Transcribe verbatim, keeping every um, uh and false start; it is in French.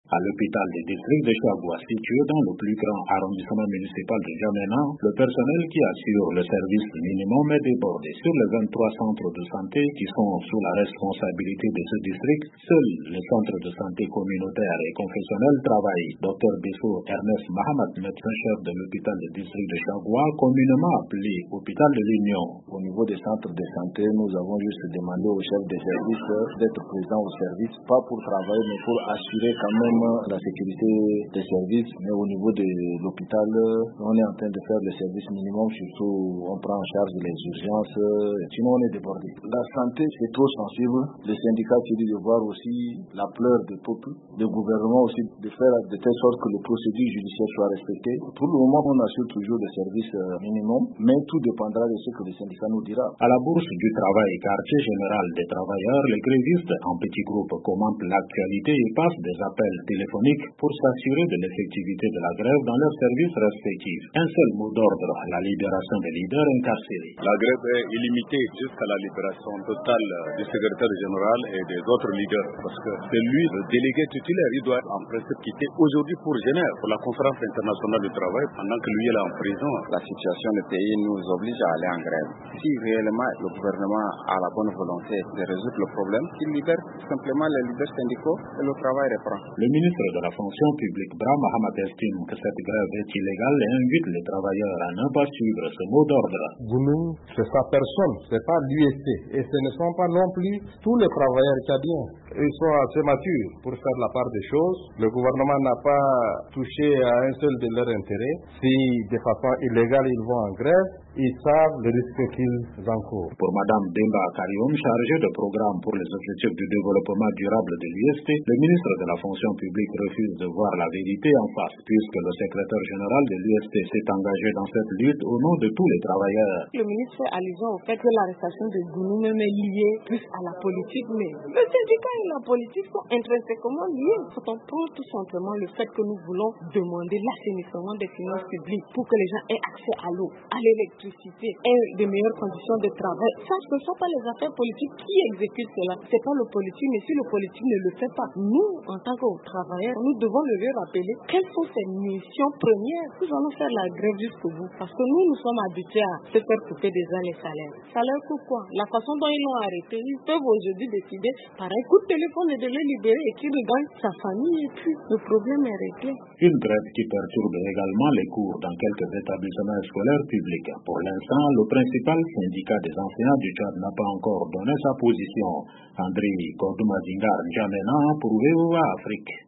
À l'hôpital des districts de Chagua, situé dans le plus grand arrondissement municipal de N'Djamena, le personnel qui assure le service minimum est débordé. Sur les vingt-trois centres de santé qui sont sous la responsabilité de ce district, seuls les centres de santé communautaires et confessionnels travaillent. Docteur Bissou Ernest Mahamad, médecin-chef de l'hôpital des districts de Chagua, communément appelé hôpital de l'Union. Au niveau des centres de santé, nous avons juste demandé au chef des services d'être présent au service, pas pour travailler, mais pour assurer quand même la sécurité des services. Mais au niveau de l'hôpital, on est en train de faire le service minimum, surtout on prend en charge les urgences, sinon on est débordé. La santé, c'est trop sensible. Les syndicats qui disent de voir aussi la pleure du peuple, le gouvernement aussi de faire de telle sorte que les procédures judiciaires soient respectées. Pour le moment, on assure toujours le service minimum, mais tout dépendra de ce que les syndicats nous diront. À la bourse du travail, quartier général des travailleurs, les grévistes en petits groupes commentent l'actualité et passent des appels téléphoniques pour s'assurer de l'effectivité de la grève dans leurs services respectifs. Un seul mot d'ordre, la libération des leaders incarcérés. La grève est illimitée jusqu'à la libération totale du secrétaire général et des autres leaders, parce que c'est lui le délégué titulaire. Il doit en principe quitter aujourd'hui pour Genève, pour la conférence internationale du travail, pendant que lui est là en prison. La situation du pays nous oblige à aller en grève. Si réellement le gouvernement a la bonne volonté de résoudre le problème, qu'il libère simplement les leaders syndicaux et le travail reprend. Le ministre de la fonction publique, Bra Mahamad, estime que cette grève est illégale et invite les travailleurs à ne pas suivre ce mot d'ordre. Gounou, c'est sa personne, c'est pas l'U S C. Et ce ne sont pas non plus tous les travailleurs tchadiens. Ils sont assez matures pour faire la part des choses. Le gouvernement n'a pas touché à un seul de leurs intérêts. Si de façon illégale ils vont en grève, ils savent le risque qu'ils encourent. Pour Mme Demba Karioum, chargée de programme pour les objectifs du développement durable de l'U S T, le ministre de la fonction publique refuse de voir la vérité en face, puisque le secrétaire général de l'U S T s'est engagé dans cette lutte au nom de tous les travailleurs. Le ministre fait allusion au fait que l'arrestation de Gounou même est liée plus à la politique, mais le syndicat et la politique sont intrinsèquement liés. Quand on prend tout simplement le fait que nous voulons demander l'assainissement des finances publiques pour que les gens aient accès à l'eau, à l'électricité et des meilleures conditions de travail. Ça, ce ne sont pas les affaires politiques qui exécutent cela. C'est pas le politique, mais si le politique ne le fait pas, nous, en tant que travailleurs, nous devons le lui rappeler quelles sont ses missions premières. Nous allons faire la grève jusqu'au bout, parce que nous, nous sommes habitués à se faire couper déjà les salaires. Salaire pour quoi? La façon dont ils l'ont arrêté, ils peuvent aujourd'hui décider par un coup de téléphone et de le libérer et qu'il gagne sa famille et puis le problème est réglé. Une grève qui perturbe également les cours dans quelques établissements scolaires publics. Pour l'instant, le principal syndicat des enseignants du Tchad n'a pas encore donné sa position. André Kodoumazingar N'Djamena pour V O A Afrique.